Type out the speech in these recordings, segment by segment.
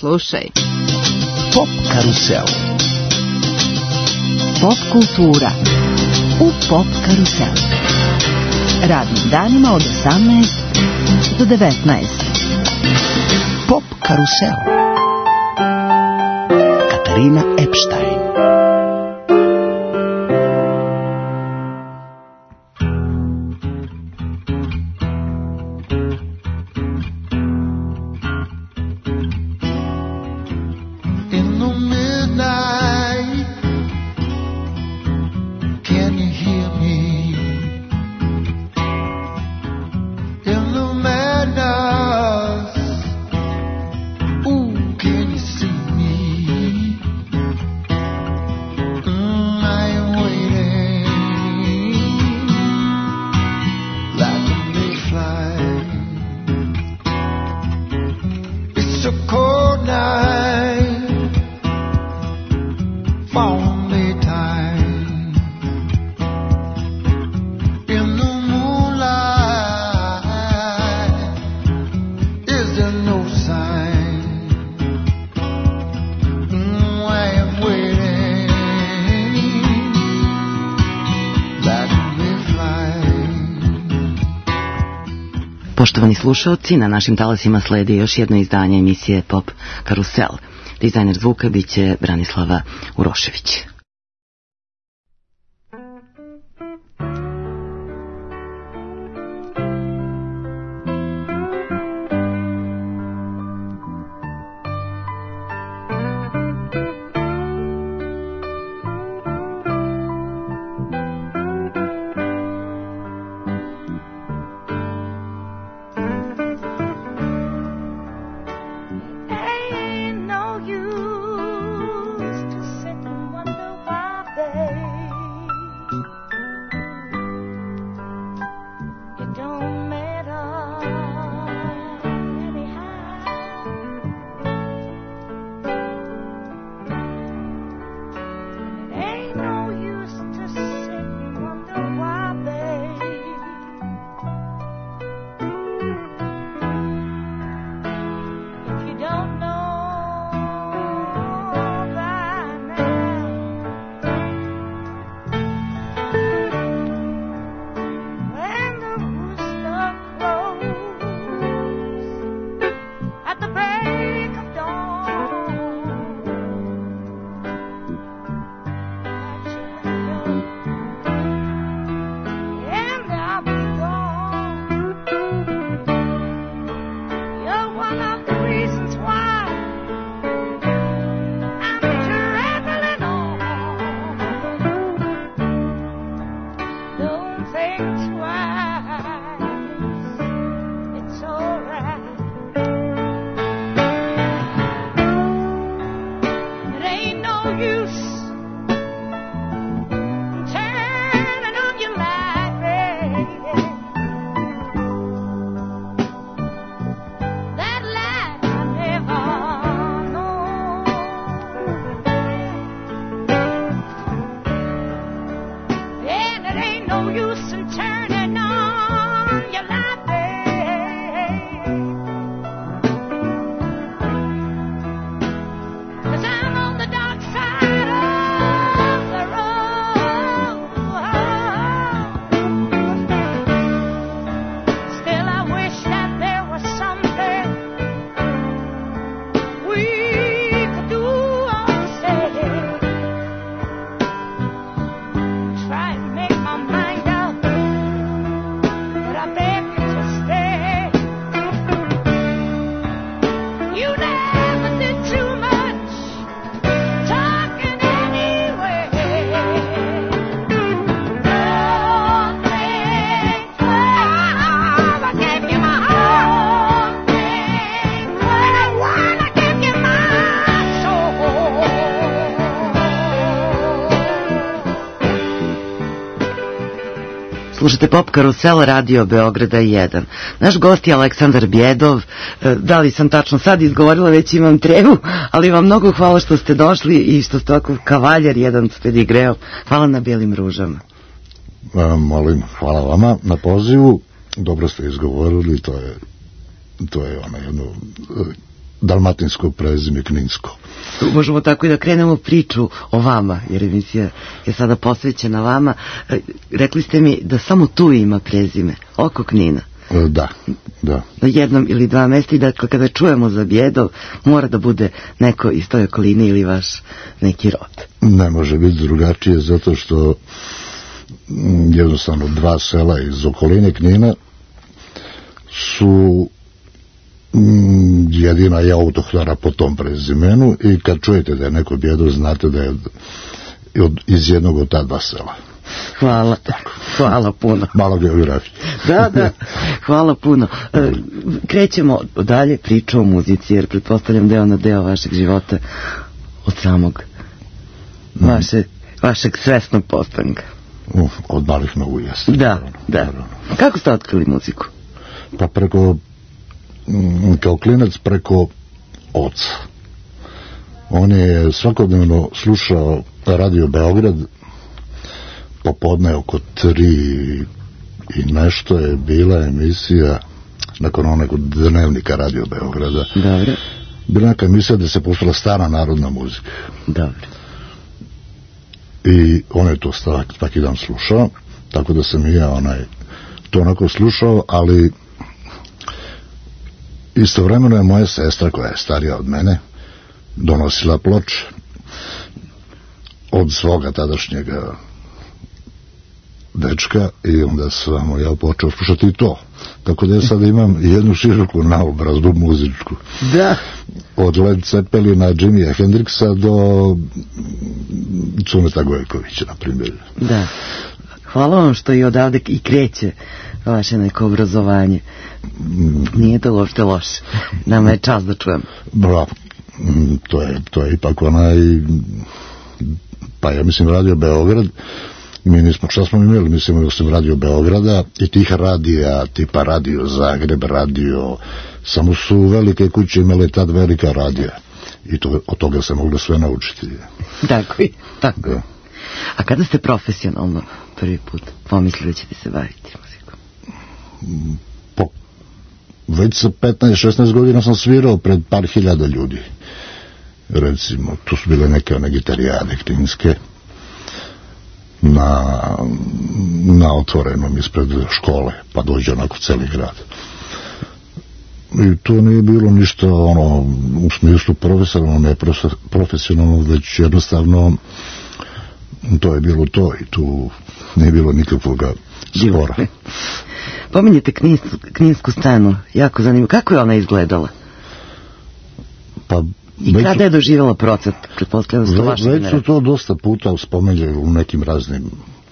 slušaj. Pop karusel. Pop kultura u Pop karusel. Radnim danima od 18 do 19. Pop karusel. Katarina Epstein. Poštovani slušalci, na našim talasima sledi još jedno izdanje emisije Pop Karusel. Dizajner zvuka biće Branislava Urošević. Slušate Pop Karusel, Radio Beograda 1. Naš gost je Aleksandar Bjedov. Da li sam tačno sad izgovorila, već imam trevu, ali vam mnogo hvala što ste došli i što ste ovako kavaljer jedan s pedigreom. Hvala na Bijelim ružama. Molim, hvala vama na pozivu. Dobro ste izgovorili, to je ono jedno dalmatinsko prezime Kninsko. Možemo tako i da krenemo priču o vama, jer emisija je sada posvećena vama. Rekli ste mi da samo tu ima prezime, oko Knina. Da. Na jednom ili dva mesta i dakle kada čujemo za Bjedov mora da bude neko iz toj okoline ili vaš neki rod. Ne može biti drugačije zato što jednostavno dva sela iz okoline Knina su jedina je autohtona po tom prezimenu i kad čujete da je neko Bjedov znate da je iz jednog od ta dva sela. Hvala puno. Malo geografije. Da, hvala puno. Krećemo dalje priču o muzici, jer pretpostavljam da je ona deo vašeg života od samog vašeg svesnog postanka. Od malih nogu jeste. Da. Kako ste otkrili muziku? Pa kao klinac preko oca. On je svakodnevno slušao Radio Beograd, popodne oko 3 i nešto je bila emisija nakon onog dnevnika Radio Beograda. Dobro. Bila neka emisija da se puštala stara narodna muzika. Dobro. I on je to svaki dan slušao, tako da sam i ja to onako slušao, ali istovremeno je moja sestra, koja je starija od mene, donosila ploče od svoga tadašnjega dečka i onda sam ja počeo slušati i to. Tako da ja sada imam jednu široku naobrazbu muzičku. Da. Od Led Zeppelina, Jimija Hendrixa do Cuneta Gojkovića, na primjer. Da. Hvala vam što i odavde i kreće vaše neko obrazovanje. Nije to uopšte loše. Nama je čast da čujemo. Bravo. To je ipak pa ja mislim Radio Beograd. Mi nismo, šta smo imali, mislim da sam Radio Beograda i tih radija, tipa Radio Zagreb, samo su velike kuće imale tad velika radija i od toga se moglo sve naučiti. Tako. Da. A kada ste profesionalno prvi put pomislili da ćete se baviti muzikom? Već sa 15-16 godina sam svirao pred par hiljada ljudi. Recimo, tu su bile neke gitarijade kninske na otvorenom ispred škole, pa dođe onako celi grad. I to nije bilo ništa u smislu profesionalno, već jednostavno to je bilo to i tu nije bilo nikakvog spora. Pominjete kninsku scenu, jako zanimljivo. Kako je ona izgledala? I kada je doživjela procet? Već su to dosta puta spomenuli u nekim raznim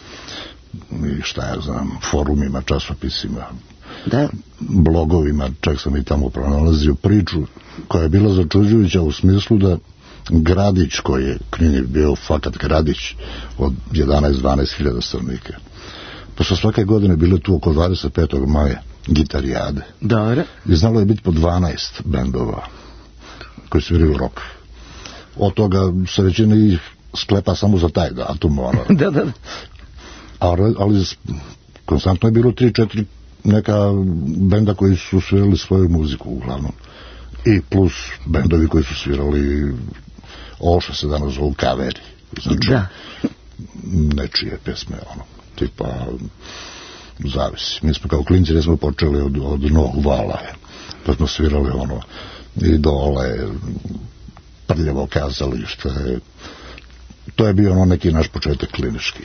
forumima, časopisima, blogovima, čak sam i tamo pronalazio priču koja je bila začuđujuća u smislu da gradić koji je, Knin je bio fakat gradić od 11-12 hiljada stanovnika. Pa su svake godine bile tu oko 25. maja gitarijade. Dobro. I znalo je biti po 12 bendova koji sviraju rock. Od toga se većina ih sklepa samo za taj datum. Da. Ali konstantno je bilo 3-4 neka benda koji su svirali svoju muziku uglavnom. I plus bendovi koji su svirali ovo što se danas zovu kaveri. Znači, nečije pesme, tipa zavisi. Mi smo kao klinci recimo počeli od Novog vala, pa smo svirali Idole, Prljavo kazalište. To je bio neki naš početak klinički.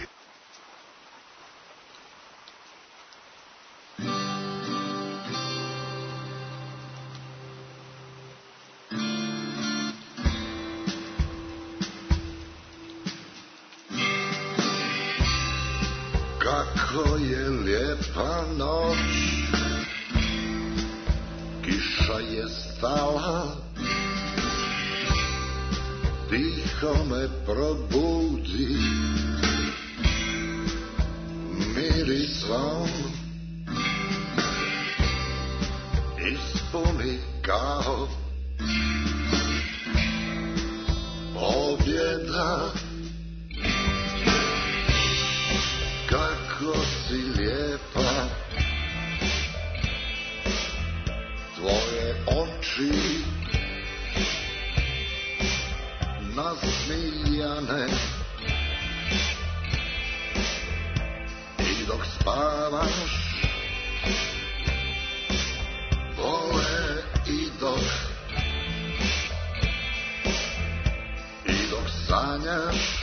Kako je lijepa noć, kiša je stala, tiho me probudi mirisom, ispuni kao pobjeda. Kako si lijepa, tvoje oči smijane i dok spavaš vole i dok sanjaš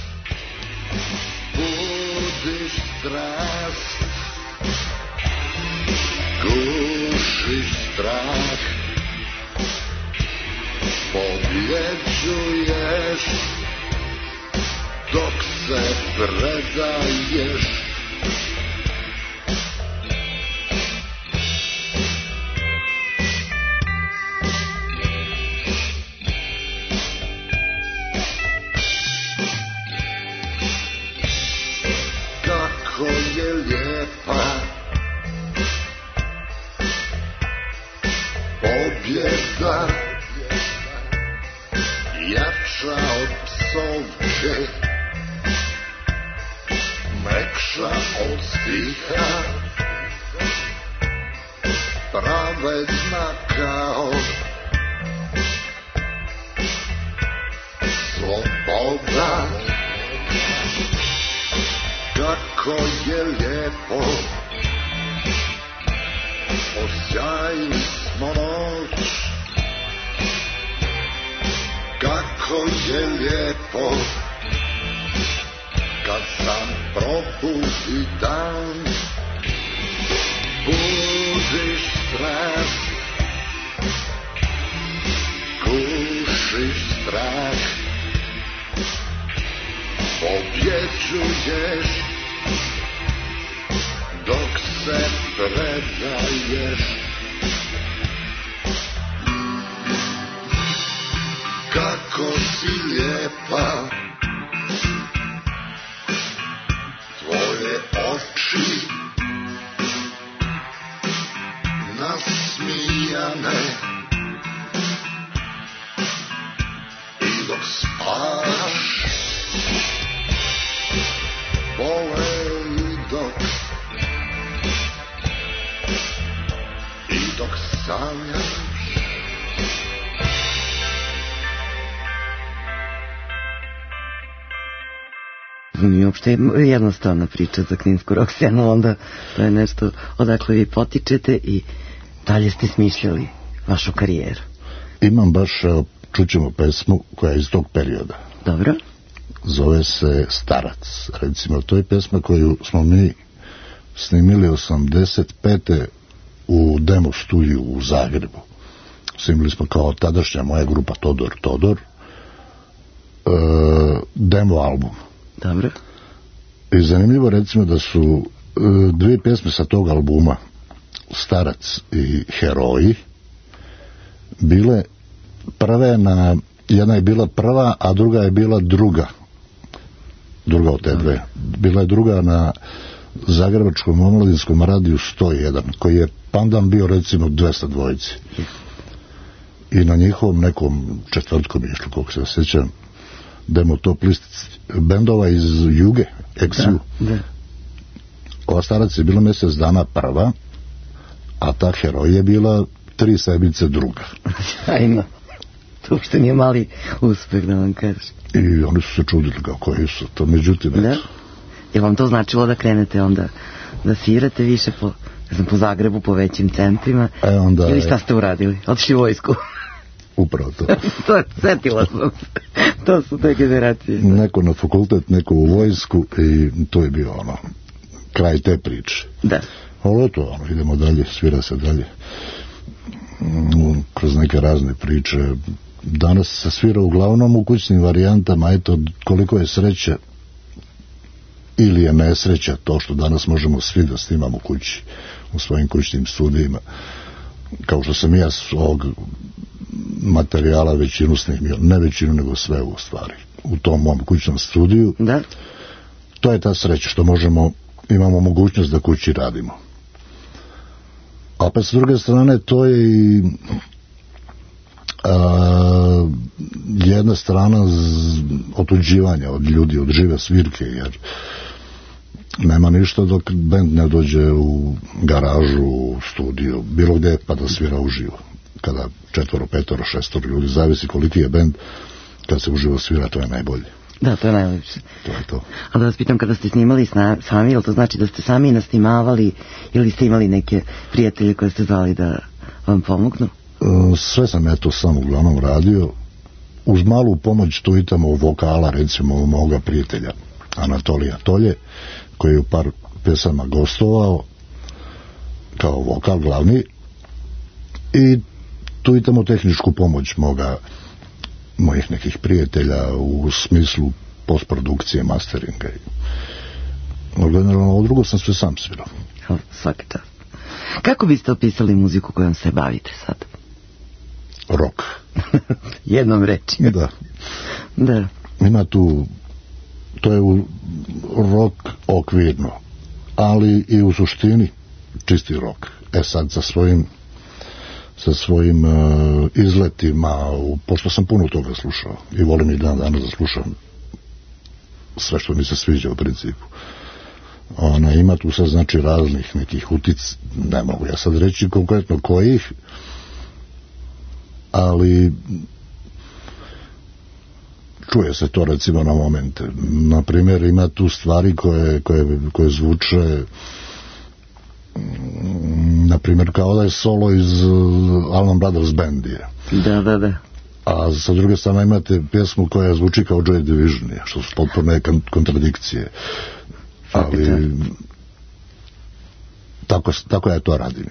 budiš strast gušiš strah pobjeđuješ dok se predaješ kako je lijepa pobjeda jača od psovke mekša od stiha pravedna kao sloboda kako je lijepo osjajili smo noć kako je lijepo kad sam probudi dan budiš strast gušiš strah pobjeđuješ dok se predaješ kako si lijepa tvoje oči nasmijane i dok spavaš vole i dok sanjaš mi uopšte jednostavna priča za kninsku rock scenu, onda to je nešto odakle vi potičete i dalje ste smišljali vašu karijeru. Imam baš, čućemo pesmu koja je iz tog perioda. Dobro. Zove se Starac. Recimo, to je pesma koju smo mi snimili 85. u demo studiju u Zagrebu. Snimili smo kao tadašnja moja grupa Todor demo album. Dobro. I zanimljivo recimo da su dvije pjesme sa tog albuma, Starac i Heroji, bile prve na, jedna je bila prva, a druga je bila druga od te dve. Bila je druga na Zagrebačkom omladinskom radiju 101, koji je pandan bio recimo 200 dvojici. I na njihovom nekom četvrtkom išlo, koliko se sjećam, demo top list bendova iz Juge, ex-Ju. Ova Starac je bila mjesec dana prva, a ta Heroj je bila 3 sedmice druga. Ajno. To uopšte nije mali uspeh, da vam kažeš. I oni su se čudili kako je su to, međutim, da? Je vam to značilo da krenete onda da svirate više po Zagrebu, po većim centrima? Onda ili šta ste uradili? Otišli u vojsku? Upravo to. To setila sam se. To su te generacije. Neko na fakultet, neko u vojsku i to je bio kraj te priče. Da. Ali eto, idemo dalje, svira se dalje. Kroz neke razne priče. Danas se svira uglavnom u kućnim varijantama, eto koliko je sreća ili je nesreća to što danas možemo svi da snimamo kući u svojim kućnim studijima. Kao što sam ja s ovog materijala većinu snimio, ne većinu nego sve u stvari, u tom mom kućnom studiju. Da. To je ta sreća što imamo mogućnost da kući radimo. A opet s druge strane to je i jedna strana otuđivanja od ljudi, od žive svirke, jer nema ništa dok bend ne dođe u garažu, u studiju, bilo gdje pa da svira uživo. Kada 4, 5, 6 ljudi, zavisi koliki je bend, kad se uživo svira, to je najbolje. Da, to je najlepše. To je to. A da vas pitam, kada ste snimali sami, ili to znači da ste sami nasnimavali ili ste imali neke prijatelje koje ste zvali da vam pomognu? Sve sam ja to sam uglavnom radio, uz malu pomoć tu i tamo vokala, recimo moga prijatelja Anatolija Tolje, koji je u par pesama gostovao kao vokal glavni, i tu i tamo tehničku pomoć mojih nekih prijatelja u smislu postprodukcije, masteringa. No, generalno, ovo drugo sam sve sam svirao. Svaki čas. Kako biste opisali muziku kojom se bavite sad? Rock. Jednom rečju. Da. Ima tu, to je u rock okvirno, ali i u suštini čisti rock. Sad sa svojim izletima, pošto sam puno toga slušao i volim i danas da slušam sve što mi se sviđa u principu. Ima tu sad znači raznih nekih ne mogu ja sad reći konkretno kojih, ali čuje se to recimo na momente. Na primjer, ima tu stvari koje zvuče, na primjer kao da je solo iz Allman Brothers Bandije. Da. A sa druge strane imate pjesmu koja zvuči kao Joy Division, što su potpuno kontradikcije. Ali tako ja to radim.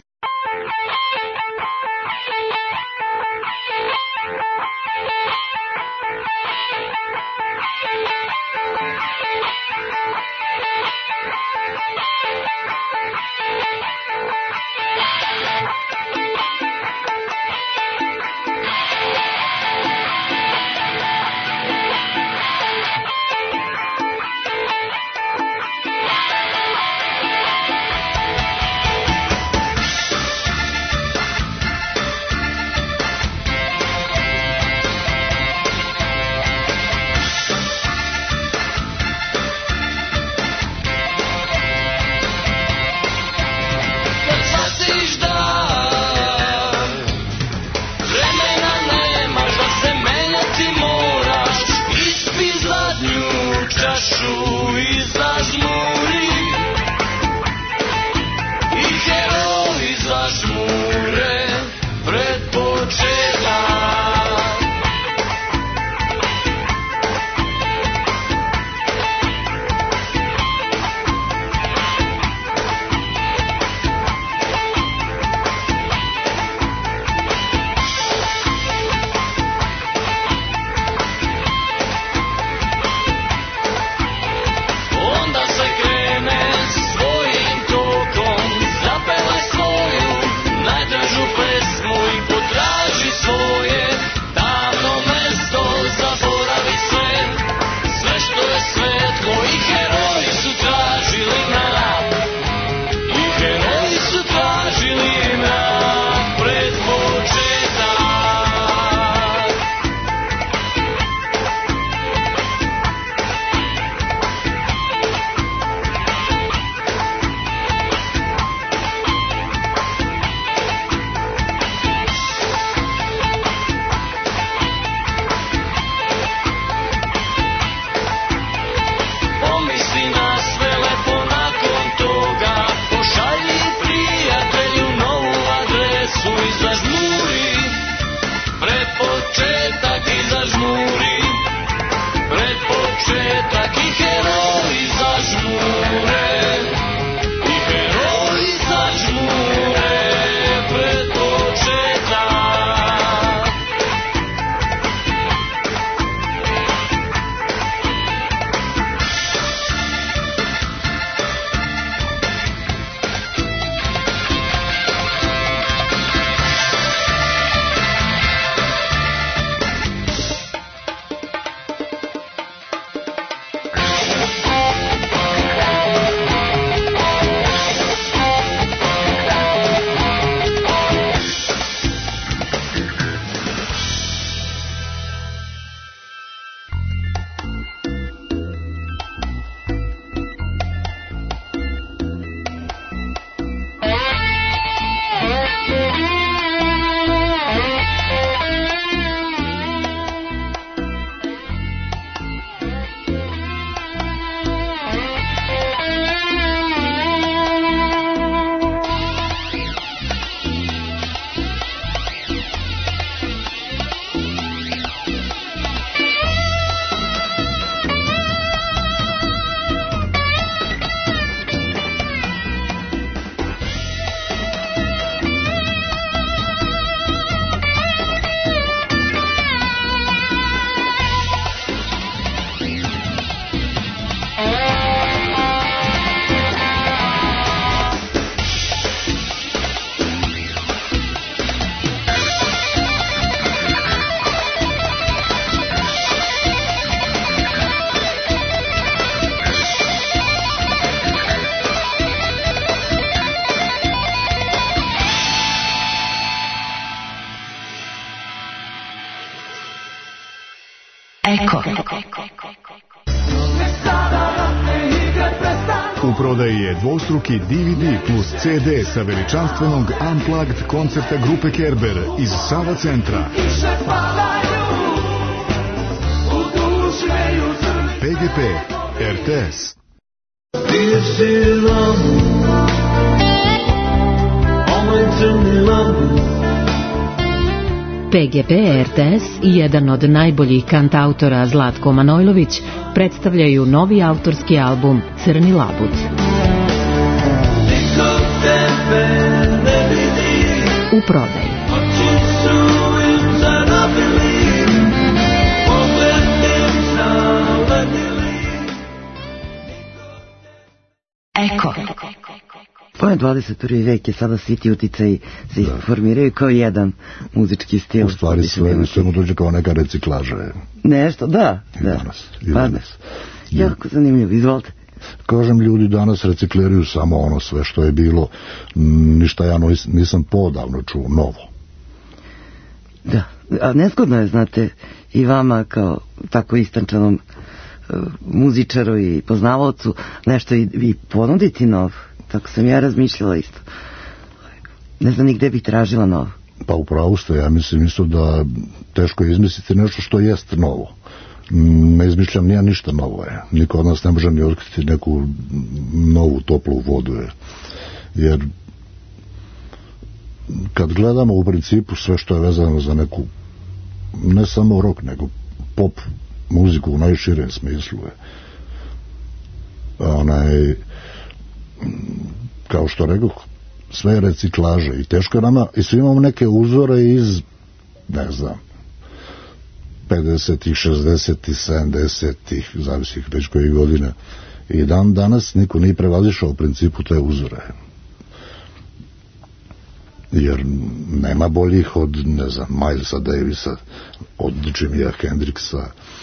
Onda se krene svojim tokom, zapele svoju Eko. U prodaji je dvostruki DVD plus CD sa veličanstvenog Unplugged koncerta grupe Kerber iz Sava centra. PGP RTS. PGP RTS i jedan od najboljih kantautora Zlatko Manojlović predstavljaju novi autorski album Crni labud. U prodaji. Eko. Pa je 21. vek je sada svi ti uticaji se formiraju kao jedan muzički stil. U stvari sve mu dođe kao neka reciklaža. Nešto, da. I danas. Jako zanimljivo, izvolite. Kažem, ljudi danas recikliraju samo ono sve što je bilo. Ništa ja nisam podavno čuo novo. Da, a nezgodno je, znate, i vama kao tako istančanom muzičaru i poznavaocu nešto i ponuditi novo. Tako sam ja razmišljala isto. Ne znam ni gde bih tražila novo. Pa upravo ste, ja mislim isto da teško je izmisliti nešto što jest novo. Ne izmišljam nija ništa novo je. Niko od nas ne može ni otkriti neku novu toplu vodu je. Jer kad gledamo u principu sve što je vezano za neku ne samo rock, nego pop muziku u najširem smislu je. Kao što rekoh, sve je reciklaže i teško je nama, i svi imamo neke uzore iz, ne znam, 50-ih, 60-ih, 70-ih, zavisih već kojih godina, i danas niko nije prevazišao u principu te uzore. Jer nema boljih od, ne znam, Milesa Davisa, od Jimija Hendrixa,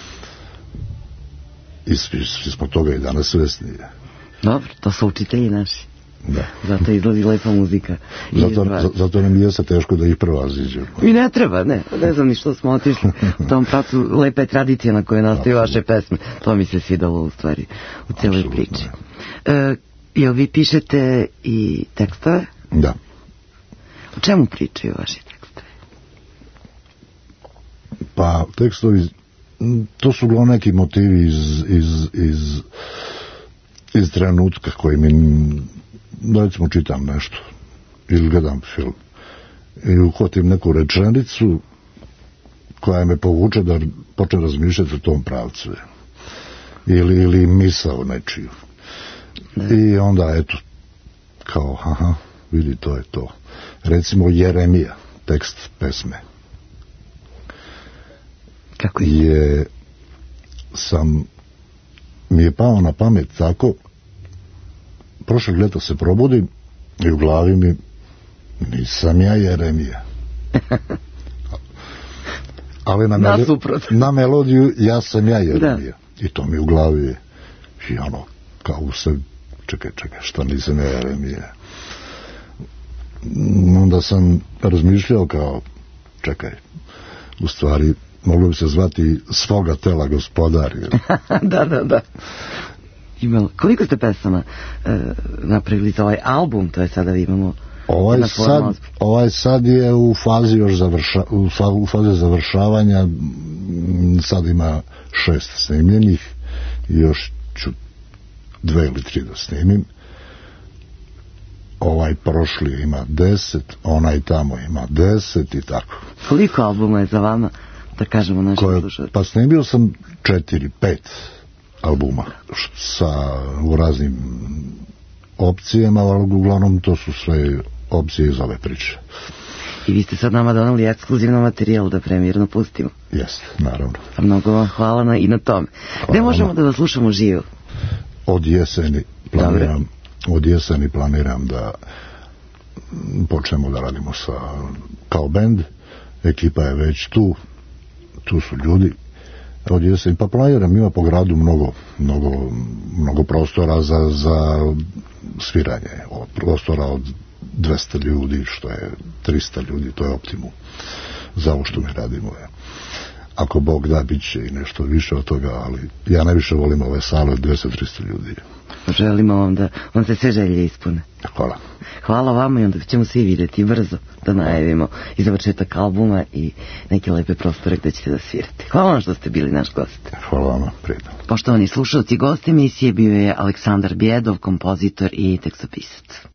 i svi smo toga i danas svesni. Dobro, to su učitelji naši. Da. Zato izlazi lepa muzika. Zato nam je teško da ih prevaziđemo. I ne treba, ne znam ni što smo otišli u tom pracu. Lepa je tradicija na kojoj nastaju vaše pesme. To mi se svidalo u stvari u cijeloj priči. Jel vi pišete i tekstove? Da. O čemu pričaju vaši tekstovi? Pa tekstovi, to su uglavnom neki motivi iz trenutka koji mi, recimo, čitam nešto ili gledam film i uhvatim neku rečenicu koja me povuče da počnem razmišljati u tom pravcu ili misao nečiju. I onda eto, kao, aha, vidi, to je to. Recimo Jeremija, tekst pesme. Kako je? Mi je pao na pamet tako, prošlog ljeta se probudim i u glavi mi, nisam ja Jeremija. Ali na melodiju ja sam ja Jeremija. Da. I to mi u glavi je. I ono, kao u sebi, čekaj, šta nisam ja Jeremija. Onda sam razmišljao kao, čekaj, u stvari moglo bi se zvati Svoga tela gospodar. Da. Koliko ste pesama napravili za ovaj album? To je sada vi imamo. Ovaj sad je u fazi završavanja. Sad ima 6 snimljenih i još ću 2 ili 3 da snimim. Ovaj prošli ima 10, onaj tamo ima 10 i tako. Koliko albuma je za vama, da kažemo našim slušateljima? Pa snimio sam 4-5 albuma u raznim opcijama, ali uglavnom to su sve opcije iz ove priče. I vi ste sad nama donali ekskluzivno materijal da premijerno pustimo. Jeste, naravno. A mnogo vam hvala i na tome. Gde možemo da vas slušamo živo? Od jeseni planiram da počnemo da radimo kao bend. Ekipa je već tu su ljudi. Od jeseni, pa planiram, ima po gradu mnogo prostora za sviranje. Prostora od 200 ljudi, što je 300 ljudi, to je optimum za ovo što mi radimo. ako Bog da, bit će i nešto više od toga, ali ja najviše volim ove sale od 200-300 ljudi. Želimo vam da vam se sve želje ispune. Hvala. Hvala vama i onda ćemo svi vidjeti brzo da najavimo i završetak albuma i neke lepe prostore gde ćete da svirate. Hvala vam što ste bili naš gost. Hvala vama, prijatno. Poštovani slušalci, gost emisije bio je Aleksandar Bjedov, kompozitor i tekstopisac.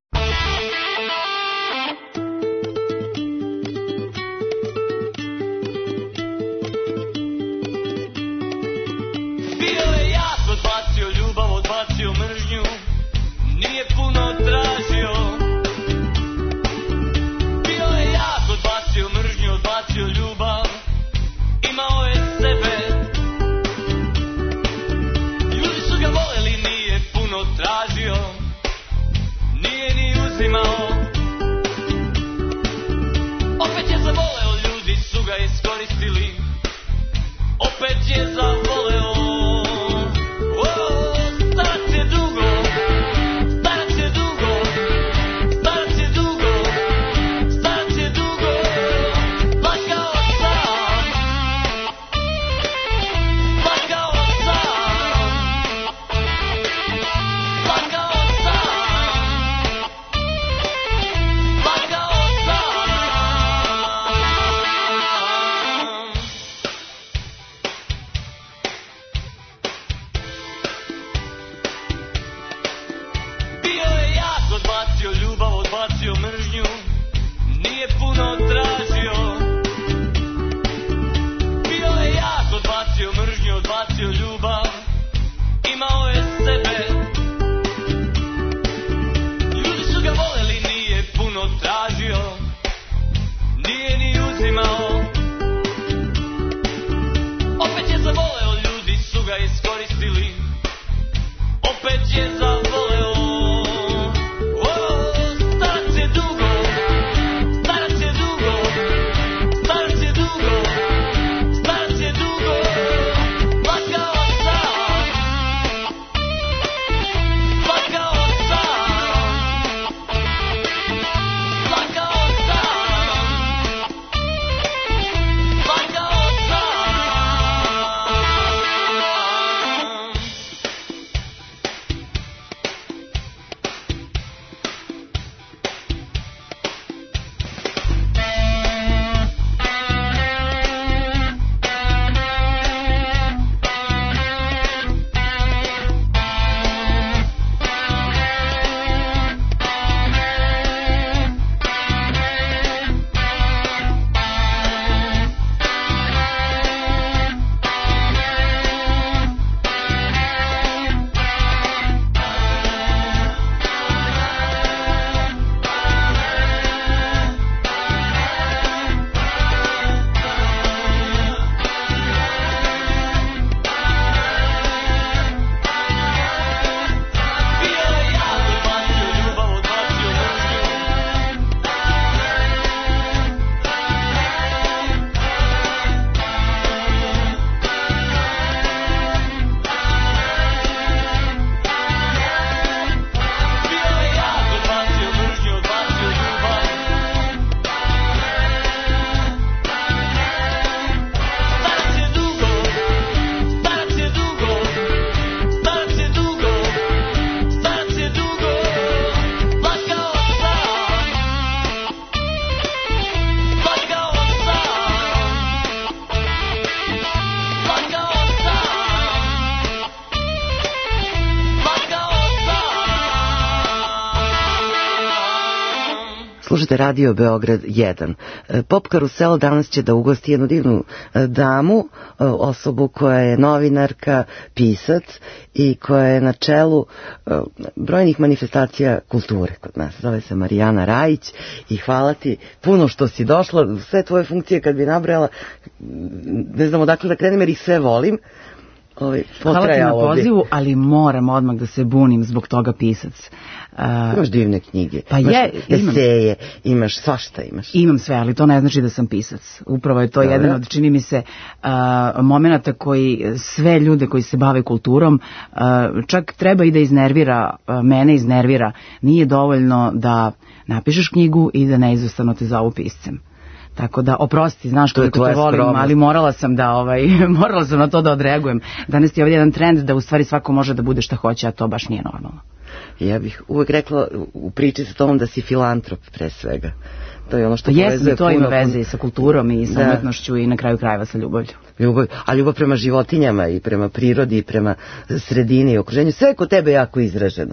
Slušajte Radio Beograd 1. Pop Karusel danas će da ugosti jednu divnu damu, osobu koja je novinarka, pisac i koja je na čelu brojnih manifestacija kulture kod nas. Zove se Marijana Rajić i hvala ti puno što si došla. Sve tvoje funkcije kad bi nabrala, ne znam odakle da krenem jer ih sve volim. Hvala ti na pozivu, ali moram odmah da se bunim zbog toga pisac. Imaš divne knjige, pa imaš eseje, imaš svašta imaš. Imam sve, ali to ne znači da sam pisac. Upravo je to jedan od, čini mi se, momenata koji sve ljude koji se bave kulturom čak treba i da iznervira, mene iznervira. Nije dovoljno da napišeš knjigu i da neizostavno te zovu piscem. Tako da, oprosti, znaš koliko te volim, skromnost. ali morala sam na to da odreagujem. Danas je ovdje jedan trend da u stvari svako može da bude šta hoće, a to baš nije normalno. Ja bih uvek rekla u priči sa tobom da si filantrop pre svega. To je ono što povezuje to ima veze i sa kulturom i sa umetnošću i na kraju krajeva sa ljubavlju. A ljubav prema životinjama i prema prirodi i prema sredini i okruženju, sve je kod tebe jako izraženo.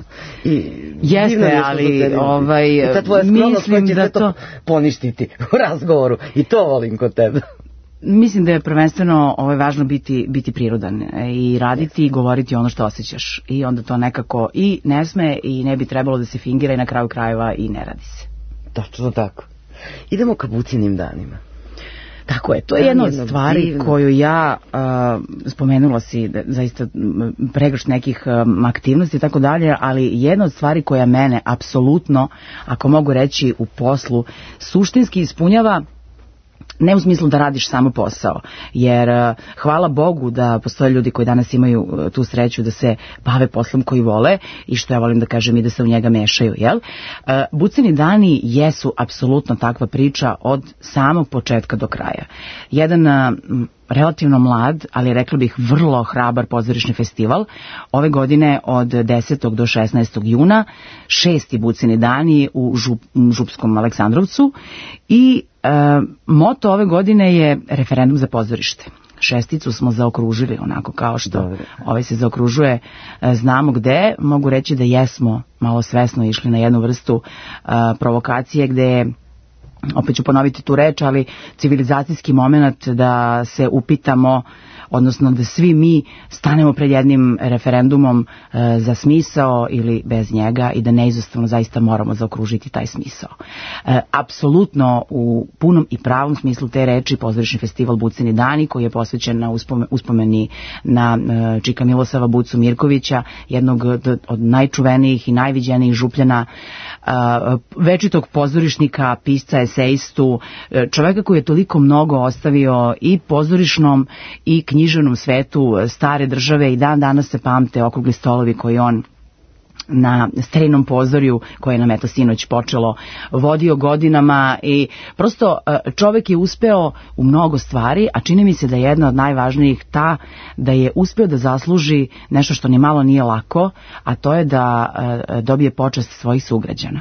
Jeste, ali ta tvoja skromnost mislim da to poništiti u razgovoru i to volim kod tebe. Mislim da je prvenstveno važno biti prirodan i raditi i govoriti ono što osjećaš. I onda to nekako i ne sme i ne bi trebalo da se fingira i na kraju krajeva i ne radi se. Točno tako. Idemo ka Bucinim danima. Tako je, to je jedna od stvari koju ja, spomenula si zaista pregršt nekih aktivnosti i tako dalje, ali jedna od stvari koja mene apsolutno, ako mogu reći u poslu, suštinski ispunjava, ne u smislu da radiš samo posao, jer hvala Bogu da postoje ljudi koji danas imaju tu sreću da se bave poslom koji vole i što ja volim da kažem i da se u njega mešaju, jel? Bucini dani jesu apsolutno takva priča od samog početka do kraja. Jedan relativno mlad, ali rekla bih vrlo hrabar pozorišni festival. Ove godine od 10. do 16. juna 6. Bucini dani u Župskom Aleksandrovcu i moto ove godine je referendum za pozorište. 6 smo zaokružili onako kao što se zaokružuje znamo gde. Mogu reći da jesmo malo svesno išli na jednu vrstu provokacije gde je, opet ću ponoviti tu reč, ali civilizacijski moment da se upitamo, odnosno da svi mi stanemo pred jednim referendumom za smisao ili bez njega i da neizostavno zaista moramo zaokružiti taj smisao. Apsolutno u punom i pravom smislu te reči pozorišni festival Bucini dani koji je posvećen na uspomeni na Čika Milosava Bucu Mirkovića, jednog od najčuvenijih i najviđenijih Župljana, večitog pozorišnika, pisca, eseistu, čoveka koji je toliko mnogo ostavio i pozorišnom i književnom svetu stare države i dan danas se pamte okrugli stolovi koji on na Sterinom pozorju, koje nam eto sinoć počelo, vodio godinama i prosto čovek je uspeo u mnogo stvari, a čini mi se da je jedna od najvažnijih ta da je uspeo da zasluži nešto što ni malo nije lako, a to je da dobije počast svojih sugrađana.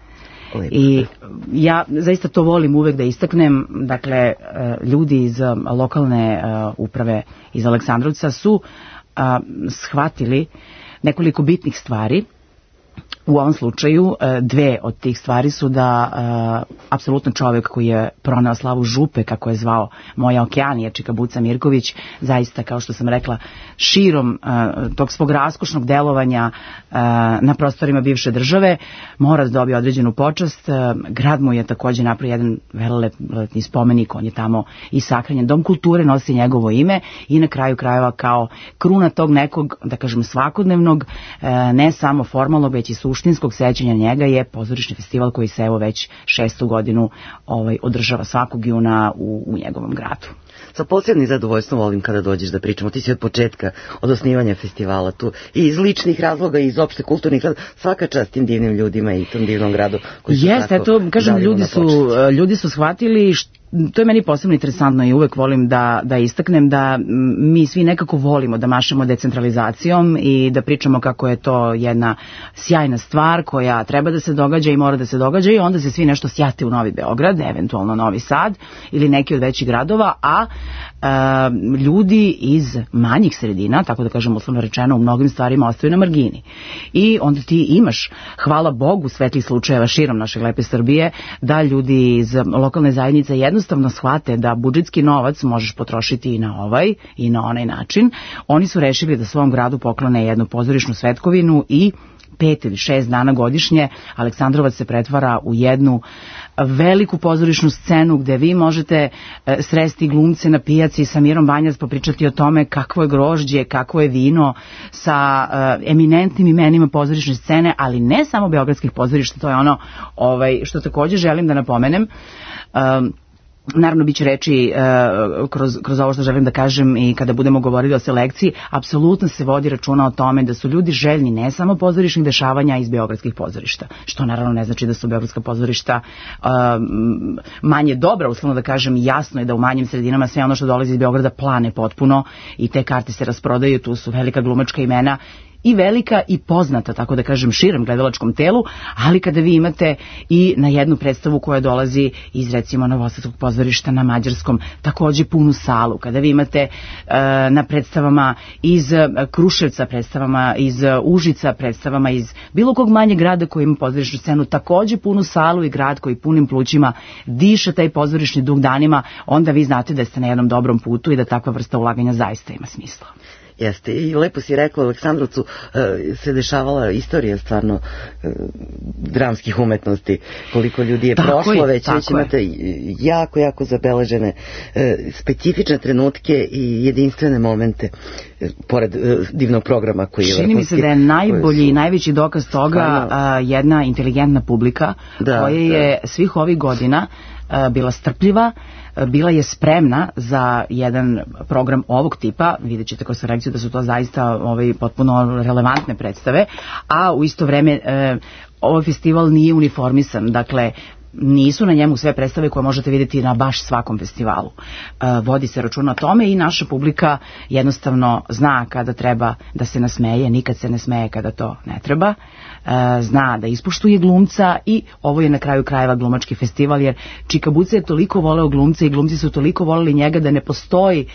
I ja zaista to volim uvek da istaknem, dakle ljudi iz lokalne uprave iz Aleksandrovca su shvatili nekoliko bitnih stvari. U ovom slučaju dve od tih stvari su da apsolutno čovjek koji je proneo slavu Župe, kako je zvao moja okeanija, Čika Buca Mirković, zaista, kao što sam rekla, širom tog svog raskošnog delovanja na prostorima bivše države, mora da dobije određenu počast. Grad mu je također napravio jedan velelepni spomenik, on je tamo i sahranjen. Dom kulture nosi njegovo ime i na kraju krajeva kao kruna tog nekog, da kažem, svakodnevnog, ne samo formalnog, već i suštinskog sećanja njega je pozorišni festival koji se evo već 6. godinu održava svakog juna u njegovom gradu. Sa posebnim zadovoljstvom volim kada dođeš da pričamo. Ti si od početka, od osnivanja festivala tu i iz ličnih razloga i iz opšte kulturnih razloga. Svaka čast tim divnim ljudima i tom divnom gradu. Jeste, eto, kažem, ljudi su shvatili, to je meni posebno interesantno i uvek volim da istaknem da mi svi nekako volimo da mašemo decentralizacijom i da pričamo kako je to jedna sjajna stvar koja treba da se događa i mora da se događa i onda se svi nešto sjate u Novi Beograd, eventualno Novi Sad ili neki od većih gradova, a ljudi iz manjih sredina, tako da kažem uslovno rečeno, u mnogim stvarima ostaju na margini. I onda ti imaš, hvala Bogu, svetlih slučajeva širom naše lepe Srbije, da ljudi iz lokalne zajednice jednostavno shvate da budžetski novac možeš potrošiti i na ovaj i na onaj način. Oni su rešili da svom gradu poklone jednu pozorišnu svetkovinu i 5 ili 6 dana godišnje Aleksandrovac se pretvara u jednu veliku pozorišnu scenu gde vi možete sresti glumce na pijaci sa Mirom Banjac, popričati o tome kakvo je grožđe, kakvo je vino, sa eminentnim imenima pozorišne scene, ali ne samo beogradskih pozorišta, to je ono što također želim da napomenem. Naravno, bit će reći kroz ovo što želim da kažem i kada budemo govorili o selekciji, apsolutno se vodi računa o tome da su ljudi željni ne samo pozorišnih dešavanja iz beogradskih pozorišta, što naravno ne znači da su beogradska pozorišta manje dobra, uslovno da kažem, jasno je da u manjim sredinama sve ono što dolazi iz Beograda plane potpuno i te karte se rasprodaju, tu su velika glumačka imena i velika i poznata, tako da kažem, širem gledalačkom telu, ali kada vi imate i na jednu predstavu koja dolazi iz, recimo, Novosadskog pozorišta na Mađarskom, takođe punu salu, kada vi imate na predstavama iz Kruševca, predstavama iz Užica, predstavama iz bilo kog manjeg grada koji ima pozorišnu scenu, takođe punu salu i grad koji punim plućima diše taj pozorišni duh danima, onda vi znate da ste na jednom dobrom putu i da takva vrsta ulaganja zaista ima smisla. Jeste, i lepo si rekla, u Aleksandrovcu se dešavala istorija stvarno dramskih umetnosti, koliko ljudi je prošlo, već imate jako zabeležene specifične trenutke i jedinstvene momente, pored divnog programa koji je vrhunski. Čini mi se da je najbolji i najveći dokaz toga jedna inteligentna publika koja je svih ovih godina bila strpljiva, bila je spremna za jedan program ovog tipa, vidjet ćete kroz selekciju da su to zaista potpuno relevantne predstave, a u isto vreme ovaj festival nije uniformisan, dakle nisu na njemu sve predstave koje možete vidjeti na baš svakom festivalu. Vodi se računa o tome i naša publika jednostavno zna kada treba da se nasmeje, nikad se ne smeje kada to ne treba. Zna da ispoštuje glumca i ovo je na kraju krajeva glumački festival, jer Čika Buca je toliko voleo glumca i glumci su toliko voleli njega da ne postoji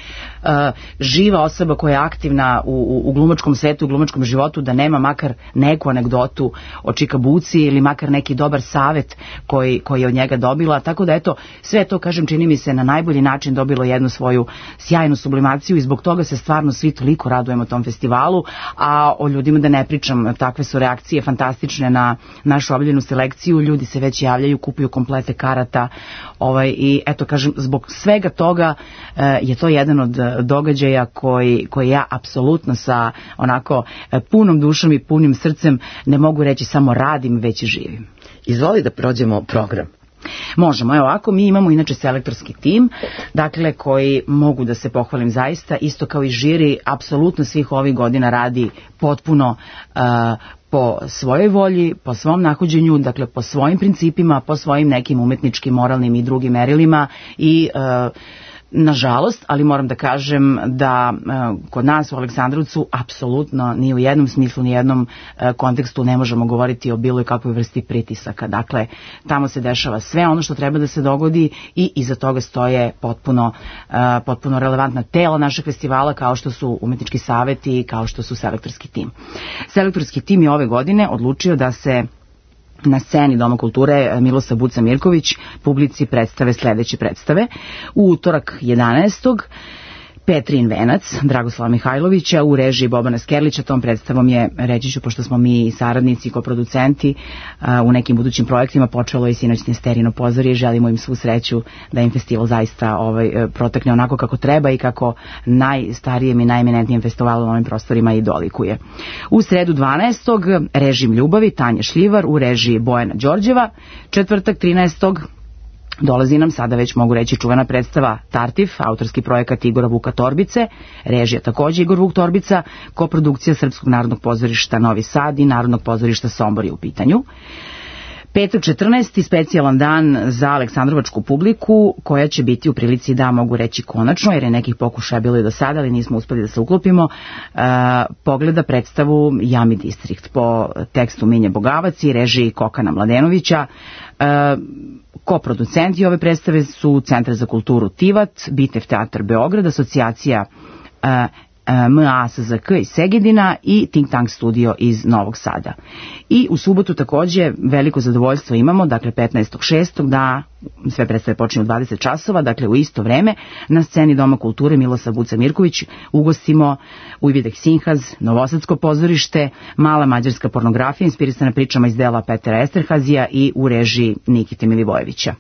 živa osoba koja je aktivna u glumačkom svetu, u glumačkom životu, da nema makar neku anegdotu o Čika Buci ili makar neki dobar savet koji je od njega dobila, tako da eto, sve to, kažem, čini mi se na najbolji način dobilo jednu svoju sjajnu sublimaciju i zbog toga se stvarno svi toliko radujemo tom festivalu, a o ljudima da ne pričam, takve su reakcije fantastične na našu objavljenu selekciju, ljudi se već javljaju, kupuju komplete karata i eto, kažem, zbog svega toga je to jedan od događaja koji ja apsolutno sa onako punom dušom i punim srcem ne mogu reći samo radim, već i živim. Izvoli da prođemo program. Možemo, evo ovako, mi imamo inače selektorski tim, dakle koji mogu da se pohvalim zaista, isto kao i žiri, apsolutno svih ovih godina radi potpuno po svojoj volji, po svom nahođenju, dakle po svojim principima, po svojim nekim umetničkim, moralnim i drugim merilima i nažalost, ali moram da kažem da kod nas u Aleksandrovcu apsolutno ni u jednom smislu, ni u jednom kontekstu ne možemo govoriti o bilo kakvoj vrsti pritisaka. Dakle, tamo se dešava sve ono što treba da se dogodi i iza toga stoje potpuno relevantna tela našeg festivala, kao što su umetnički saveti i kao što su selektorski tim. Selektorski tim je ove godine odlučio da se na sceni Doma kulture Milosa Buca Mirković publici predstave sledeće predstave. U utorak 11. Petrin venac Dragoslava Mihajlovića u režiji Bobana Skerlića. Tom predstavom je, reći ću, pošto smo mi saradnici i koproducenti u nekim budućim projektima, počelo je sinoćne Sterino pozorje i želimo im svu sreću da im festival zaista protekne onako kako treba i kako najstarijem i najeminentnijem festivalu na ovim prostorima i dolikuje. U sredu 12. Režim ljubavi Tanja Šljivar u režiji Bojana Đorđeva. Četvrtak 13. dolazi nam, sada već mogu reći, čuvena predstava Tartif, autorski projekat Igora Vuka Torbice, režija takođe Igor Vuk Torbica, koprodukcija Srpskog narodnog pozorišta Novi Sad i Narodnog pozorišta Sombor je u pitanju. Petak 14. specijalan dan za aleksandrovačku publiku, koja će biti u prilici da, mogu reći konačno, jer je nekih pokušaja bilo i do sada, ali nismo uspeli da se uklopimo, pogleda predstavu Jami Distrikt po tekstu Minje Bogavac i režiji Kokana Mladenovića. Koproducenti ove predstave su Centar za kulturu Tivat, Bitev teatar Beograd, asocijacija MASZK iz Segedina i Think Tank studio iz Novog Sada. I u subotu takođe veliko zadovoljstvo imamo, dakle 15.6. da sve predstave počinju u 20 časova, dakle u isto vreme na sceni Doma kulture Milosa Buca Mirković ugostimo Ujvidek Sinhaz, Novosadsko pozorište, mala mađarska pornografija inspirisana pričama iz dela Petera Esterhazija i u režiji Nikite Milivojevića.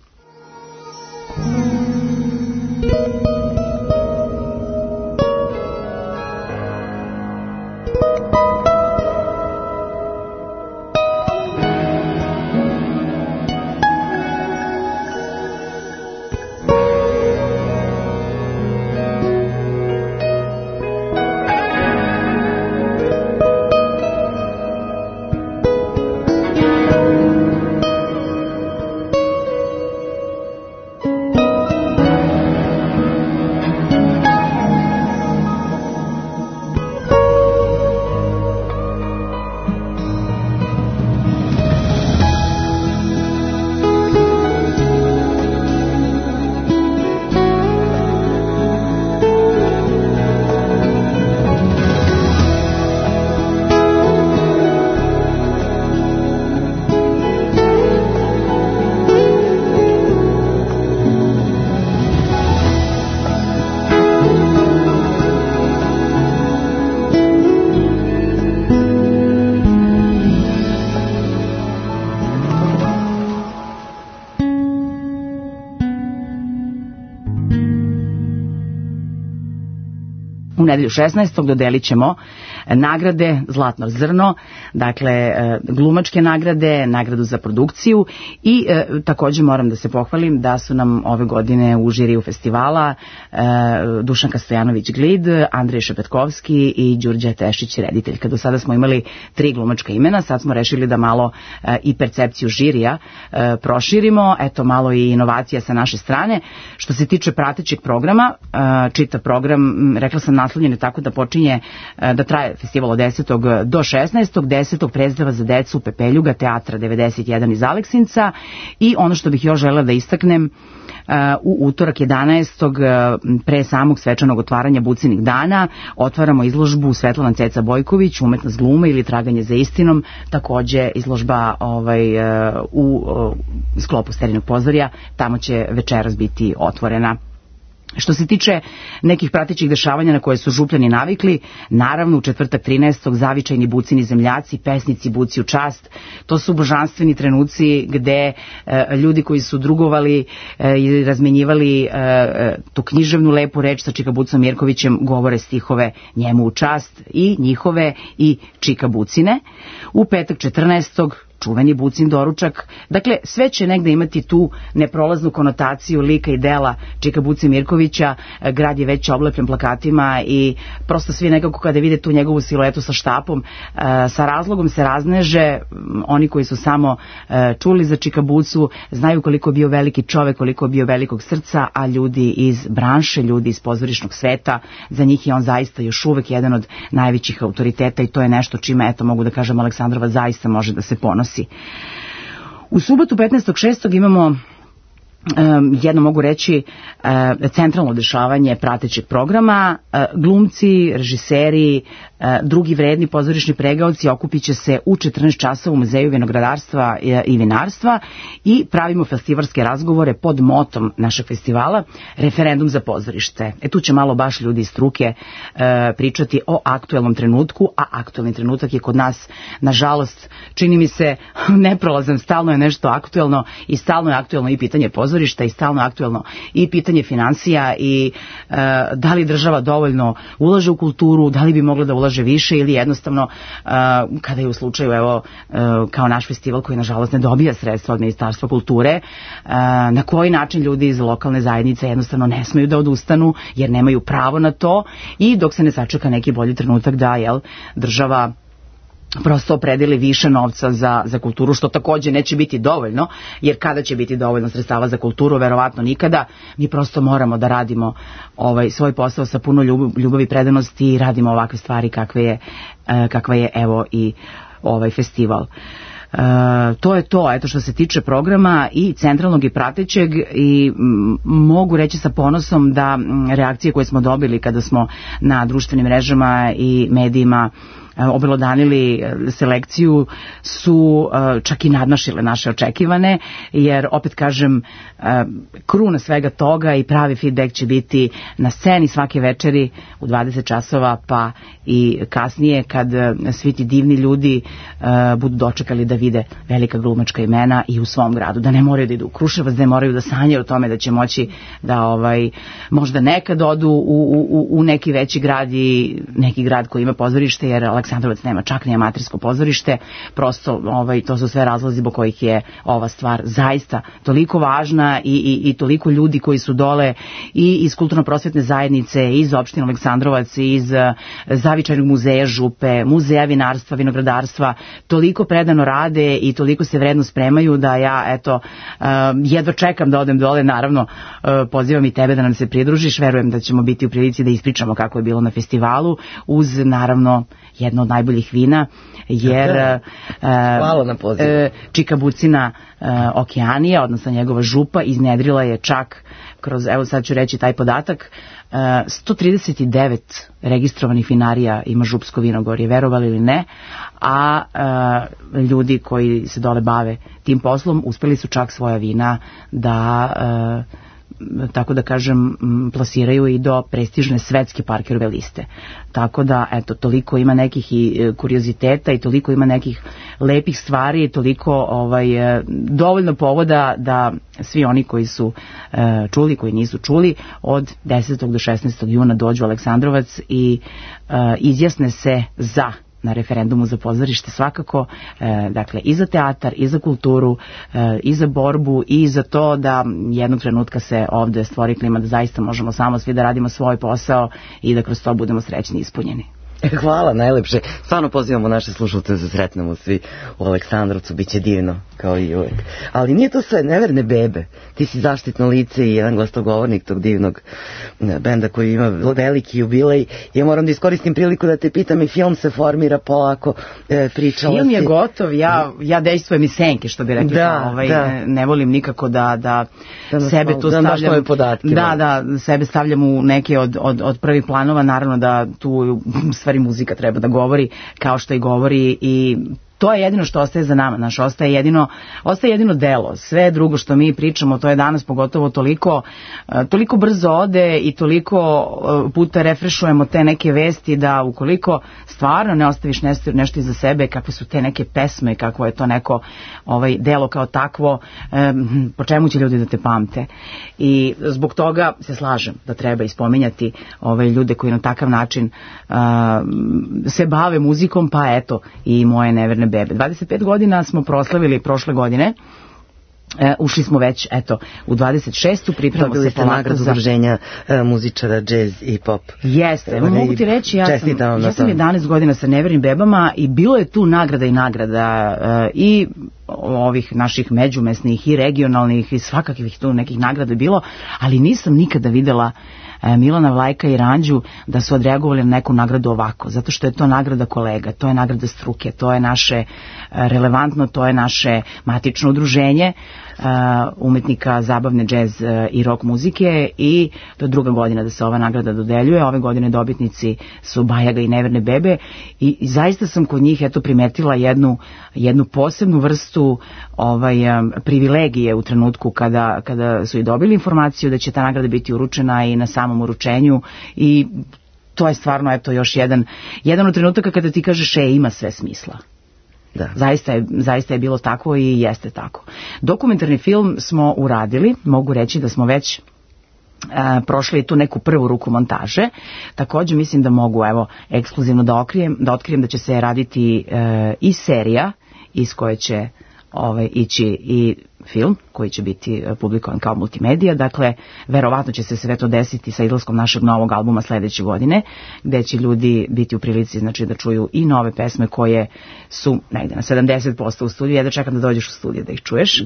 U nedelju 16. dodelit ćemo nagrade Zlatno zrno, dakle glumačke nagrade, nagradu za produkciju i takođe moram da se pohvalim da su nam ove godine u žiriju festivala Dušanka Stojanović-Glid, Andrej Šepetkovski i Đurđa Tešić, rediteljka. Do sada smo imali 3 glumačka imena, sad smo rešili da malo i percepciju žirija proširimo, eto malo i inovacija sa naše strane. Što se tiče pratećeg programa, čitav program, rekla sam, naslovljen je tako da počinje, da traje festival od 10. do 16. 10. predstava za decu Pepeljuga teatra 91 iz Aleksinca i ono što bih još želela da istaknem, u utorak 11. pre samog svečanog otvaranja Bucinih dana otvaramo izložbu Svetlana Ceca Bojković, umetnost glume ili traganje za istinom, takođe izložba u sklopu Sterinog pozorja, tamo će večeras biti otvorena. Što se tiče nekih pratećih dešavanja na koje su Župljani navikli, naravno u četvrtak 13. zavičajni Bucini zemljaci, pesnici Buci u čast, to su božanstveni trenuci gde ljudi koji su drugovali i razmenjivali tu književnu lepu reč sa Čika Bucom Mirkovićem govore stihove njemu u čast i njihove i Čika Bucine. U petak 14. čuveni Bucin doručak. Dakle, sve će negde imati tu neprolaznu konotaciju lika i dela Čika Buce Mirkovića. Grad je već oblepljen plakatima i prosto svi nekako kada vide tu njegovu siluetu sa štapom, sa razlogom se razneže. Oni koji su samo čuli za Čika Bucu znaju koliko je bio veliki čovek, koliko je bio velikog srca, a ljudi iz branše, ljudi iz pozorišnog sveta, za njih je on zaista još uvek jedan od najvećih autoriteta i to je nešto čime, eto, mogu da kažem, Aleksandrova zaista može da se ponosi. U subotu 15.6. imamo jedno, mogu reći, centralno dešavanje pratećeg programa. Glumci, režiseri, drugi vredni pozorišni pregaoci okupit će se u 14 časova u Muzeju vinogradarstva i vinarstva i pravimo festivalske razgovore pod motom našeg festivala Referendum za pozorište. Tu će malo baš ljudi iz struke pričati o aktuelnom trenutku, a aktuelni trenutak je kod nas, nažalost, čini mi se neprolazan, stalno je nešto aktuelno i stalno je aktuelno i pitanje pozorišta i stalno je aktuelno i pitanje finansija i da li država dovoljno ulaže u kulturu, da li bi mogla da ulaže više ili jednostavno kada je u slučaju, evo, kao naš festival koji nažalost ne dobija sredstva od Ministarstva kulture, na koji način ljudi iz lokalne zajednice jednostavno ne smeju da odustanu jer nemaju pravo na to i dok se ne sačeka neki bolji trenutak da, država prosto opredeli više novca za kulturu, što takođe neće biti dovoljno, jer kada će biti dovoljno sredstava za kulturu, verovatno nikada. Mi prosto moramo da radimo svoj posao sa puno ljubavi i predanosti i radimo ovakve stvari kakva je evo i ovaj festival. To je to, eto, što se tiče programa i centralnog i pratećeg, i mogu reći sa ponosom da reakcije koje smo dobili kada smo na društvenim mrežama i medijima obelodanili selekciju su čak i nadmašile naše očekivane, jer opet kažem, kruna svega toga i pravi feedback će biti na sceni svake večeri u 20 časova pa i kasnije kad svi ti divni ljudi budu dočekali da vide velika glumačka imena i u svom gradu, da ne moraju da idu u Kruševac, da ne moraju da sanjaju o tome da će moći da možda nekad odu u neki veći grad i neki grad koji ima pozorište, jer Aleksandrovac nema čak ni amatersko pozorište. Prosto to su sve razlozi zbog kojih je ova stvar zaista toliko važna i toliko ljudi koji su dole i iz kulturno-prosvetne zajednice, iz opštine Aleksandrovac, iz Zavičajnog muzeja Župe, Muzeja vinarstva, vinogradarstva, toliko predano rade i toliko se vredno spremaju da ja, eto, jedva čekam da odem dole. Naravno, pozivam i tebe da nam se pridružiš, verujem da ćemo biti u prilici da ispričamo kako je bilo na festivalu, uz naravno jedno od najboljih vina, jer hvala na pozivu. Čika Bucina Okeanija, odnosno njegova župa, iznedrila je čak kroz, evo sad ću reći taj podatak, 139 registrovanih vinarija ima Župsko vinogorje, verovali ili ne, a ljudi koji se dole bave tim poslom uspeli su čak svoja vina da tako da kažem, plasiraju i do prestižne svetske Parkerove liste. Tako da, eto, toliko ima nekih i kurioziteta i toliko ima nekih lepih stvari i toliko dovoljno povoda da svi oni koji su čuli, koji nisu čuli, od 10. do 16. juna dođu u Aleksandrovac i izjasne se za na referendumu za pozorište svakako, dakle i za teatar, i za kulturu, i za borbu, i za to da jednog trenutka se ovde stvori klima da zaista možemo samo svi da radimo svoj posao i da kroz to budemo srećni i ispunjeni. Hvala, najlepše. Stvarno pozivamo naše slušalce da se sretnemo svi u Aleksandrovcu, bit će divno, kao i uvek. Ali nije to sve, Neverne bebe. Ti si zaštitno lice i jedan glastogovornik tog divnog benda koji ima veliki jubilej. Ja moram da iskoristim priliku da te pitam, i film se formira polako, pričala film je si... gotov, ja dejstvujem iz senke, što bi rekli. Ne volim nikako da sebe tu stavljam... Da, sebe stavljam u neke od prvih planova, naravno da tu stvari muzika treba da govori kao što i govori i to je jedino što ostaje za nama, ostaje jedino delo. Sve drugo što mi pričamo, to je danas pogotovo toliko brzo ode i toliko puta refrešujemo te neke vesti da ukoliko stvarno ne ostaviš nešto iza sebe, kakve su te neke pesme, kako je to neko delo kao takvo, po čemu će ljudi da te pamte. I zbog toga se slažem da treba ispominjati ljude koji na takav način se bave muzikom, pa eto i moje neverne bebe. 25 godina smo proslavili prošle godine. Ušli smo već, u 26. pripremamo se polako za... Udruženja muzičara jazz i pop. Jeste, mogu ti reći, ja sam 11 godina sa nevernim bebama i bilo je tu nagrada i nagrada i ovih naših međumesnih i regionalnih i svakakvih tu nekih nagrada bilo, ali nisam nikada videla Milana Vlajka i Ranđu da su odreagovali na neku nagradu ovako, zato što je to nagrada kolega, to je nagrada struke, to je naše relevantno, to je naše matično udruženje umetnika zabavne džez i rock muzike i to je druga godina da se ova nagrada dodeljuje. Ove godine dobitnici su Bajaga i Neverne bebe i zaista sam kod njih primetila jednu posebnu vrstu privilegije u trenutku kada su i dobili informaciju da će ta nagrada biti uručena i na samom uručenju i to je stvarno još jedan od trenutaka kada ti kažeš ima sve smisla. Da. Zaista je bilo tako i jeste tako. Dokumentarni film smo uradili, mogu reći da smo već prošli tu neku prvu ruku montaže. Također mislim da mogu ekskluzivno da otkrijem da će se raditi i serija iz koje će ići i film koji će biti publikovan kao multimedija, dakle verovatno će se sve to desiti sa izlaskom našeg novog albuma sledeće godine, gde će ljudi biti u prilici da čuju i nove pesme koje su negde na 70% u studiju. Ja čekam da dođeš u studiju da ih čuješ.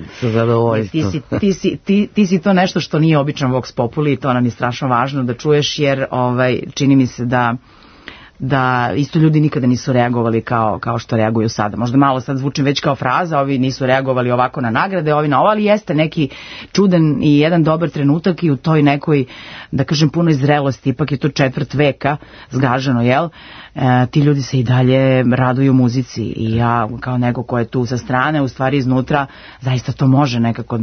Ti si to nešto što nije običan Vox Populi i to nam je strašno važno da čuješ, jer čini mi se da isto ljudi nikada nisu reagovali kao što reaguju sada. Možda malo sad zvučim već kao fraza, ovi nisu reagovali ovako na nagrade, ovi na ovo, ali jeste neki čudan i jedan dobar trenutak i u toj nekoj, da kažem, punoj zrelosti, ipak je to 4. veka zgaženo, jel? Ti ljudi se i dalje raduju muzici i ja kao neko ko je tu sa strane, u stvari iznutra, zaista to može nekako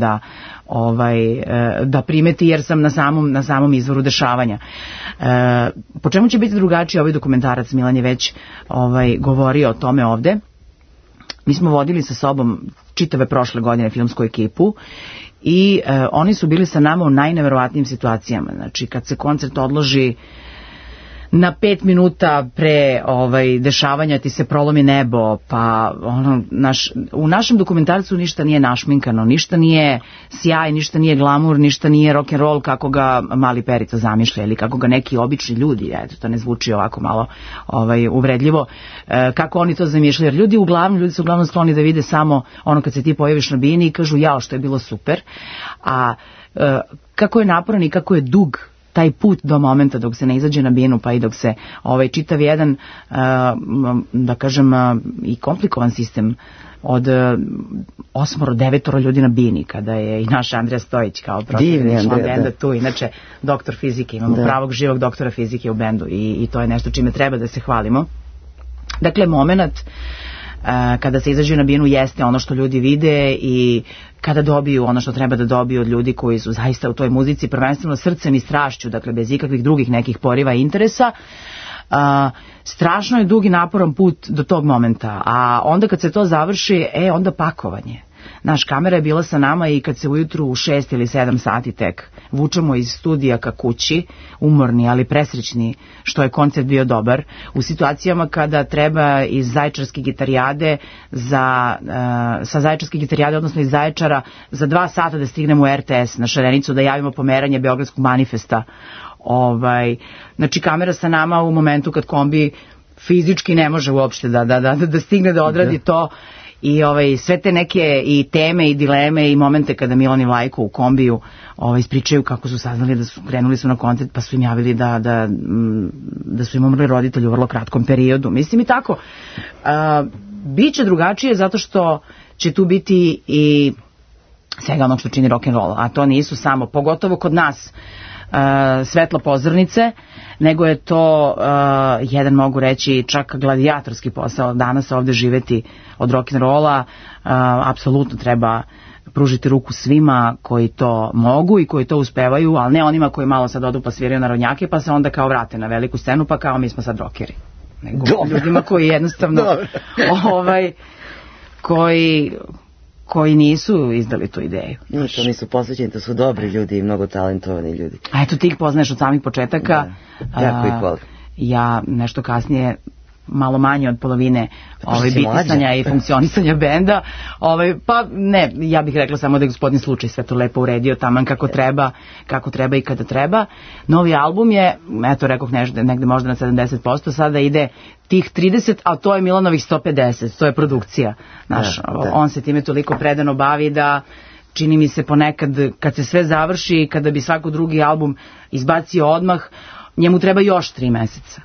da primeti, jer sam na samom izvoru dešavanja. Po čemu će biti drugačiji ovaj dokumentarac? Milan je već govorio o tome ovde. Mi smo vodili sa sobom čitave prošle godine filmsku ekipu i oni su bili sa nama u najneverovatnijim situacijama. Znači, kad se koncert odloži na 5 minuta pre dešavanja ti se prolomi nebo, pa u našem dokumentarcu ništa nije našminkano, ništa nije sjaj, ništa nije glamur, ništa nije rock'n'roll kako ga Mali Perica zamišlja ili kako ga neki obični ljudi, to ne zvuči ovako malo uvredljivo, kako oni to zamišljaju, jer ljudi su uglavnom skloni da vide samo ono kad se ti pojaviš na bini i kažu jao što je bilo super, a kako je naporan i kako je dug taj put do momenta dok se ne izađe na binu, pa i dok se čitav jedan, da kažem, i komplikovan sistem od 8-9 ljudi na bini, kada je i naš Andrija Stojić kao profesor član benda tu, inače doktor fizike, imamo pravog živog doktora fizike u bendu i to je nešto čime treba da se hvalimo. Dakle, moment kada se izađe na binu jeste ono što ljudi vide i kada dobiju ono što treba da dobiju od ljudi koji su zaista u toj muzici prvenstveno srcem i strašću, dakle bez ikakvih drugih nekih poriva i interesa. Strašno je dug i naporan put do tog momenta, a onda kad se to završi, onda pakovanje. Naš kamera je bila sa nama i kad se ujutru u 6 ili 7 sati tek vučemo iz studija ka kući, umorni ali presrećni što je koncert bio dobar, u situacijama kada treba iz Zaječarske gitarijade sa Zaječarske gitarijade, odnosno iz Zaječara, za 2 sata da stignemo u RTS na Šarenicu da javimo pomeranje Beogradskog manifesta. Znači kamera sa nama u momentu kad kombi fizički ne može uopšte da stigne da odradi to. I sve te neke i teme i dileme i momente kada Milan i Vlajko u kombiju ispričaju kako su saznali da su krenuli na koncert pa su im javili da su im umrli roditelji u vrlo kratkom periodu. Mislim i tako. Biće drugačije zato što će tu biti i svega onog što čini rock'n'roll, a to nisu samo, pogotovo kod nas, svetlo pozornice, nego je to jedan, mogu reći, čak gladijatorski posao danas ovde živeti od rock'n'rolla. Apsolutno treba pružiti ruku svima koji to mogu i koji to uspevaju, ali ne onima koji malo sad odu pa sviraju narodnjake pa se onda kao vrate na veliku scenu pa kao mi smo sad rockeri, nego ljudima koji jednostavno koji nisu izdali tu ideju. To nisu posvećeni, to su dobri ljudi i mnogo talentovani ljudi. A eto, ti ih poznaješ od samih početaka. Jako ih volim. Ja nešto kasnije, malo manje od polovine bitisanja i funkcionisanja benda. Pa ne, ja bih rekla samo da je gospodin slučaj sve to lepo uredio taman kako treba i kada treba. Novi album je, eto rekoh negde možda na 70%, sada ide tih 30, a to je Milanovih 150, to je produkcija. On se time toliko predano bavi da čini mi se ponekad kad se sve završi, kada bi svako drugi album izbacio odmah, njemu treba još 3 meseca.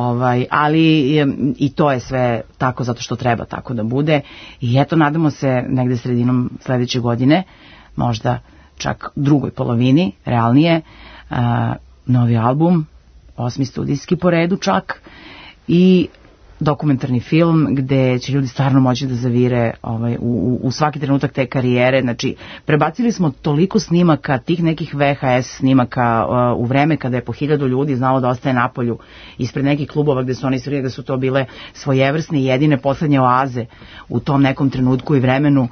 Ali i to je sve tako zato što treba tako da bude i eto nadamo se negde sredinom sledeće godine, možda čak drugoj polovini, realnije, novi album, 8. studijski po redu čak i dokumentarni film gde će ljudi stvarno moći da zavire u svaki trenutak te karijere. Znači, prebacili smo toliko snimaka, tih nekih VHS snimaka u vreme kada je po 1000 ljudi znalo da ostaje napolju ispred nekih klubova gde su oni svirali, da su to bile svojevrsne i jedine poslednje oaze u tom nekom trenutku i vremenu.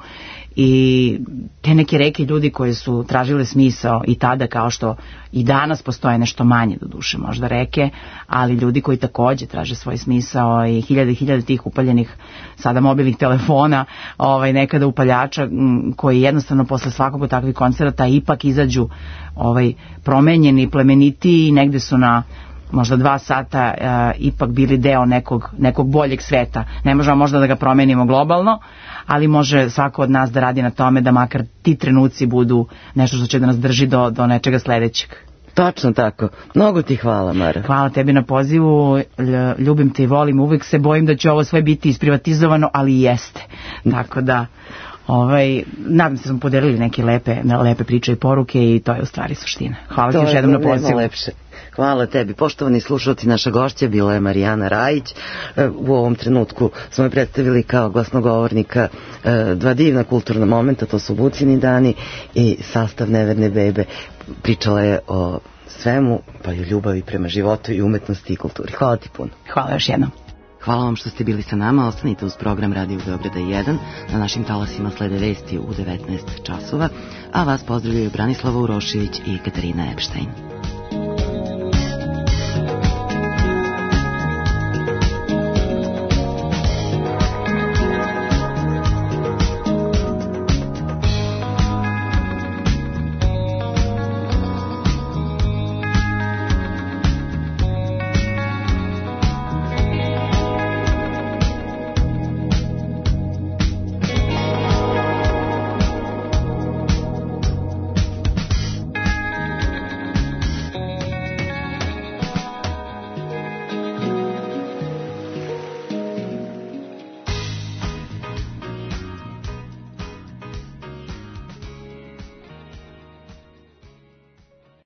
I te neke reke ljudi koji su tražile smisao i tada, kao što i danas postoje nešto manje do duše možda reke, ali ljudi koji takođe traže svoj smisao i hiljade tih upaljenih sada mobilnih telefona, nekada upaljača koji jednostavno posle svakog od takvih koncerata ipak izađu promenjeni, plemeniti i negde su na možda 2 sata ipak bili deo nekog boljeg sveta. Ne možemo možda da ga promenimo globalno, ali može svako od nas da radi na tome da makar ti trenuci budu nešto što će da nas drži do nečega sledećeg. Tačno tako. Mnogo ti hvala, Mara. Hvala tebi na pozivu, ljubim te i volim, uvek se bojim da će ovo sve biti isprivatizovano, ali jeste. Tako da, nadam se da smo podelili neke lepe priče i poruke i to je u stvari suština. Hvala ti još jednom na pozivu. Hvala tebi. Poštovani slušalci, naša gošća bila je Marijana Rajić. U ovom trenutku smo je predstavili kao glasnogovornika 2 divna kulturna momenta, to su Lucini dani i sastav Neverne bebe. Pričala je o svemu, pa i o ljubavi prema životu i umetnosti i kulturi. Hvala ti puno. Hvala još jednom. Hvala vam što ste bili sa nama. Ostanite uz program Radio Beograda 1. Na našim talasima slede vesti u 19 časova, a vas pozdravljaju Branislava Urošević i Katarina Epštajn.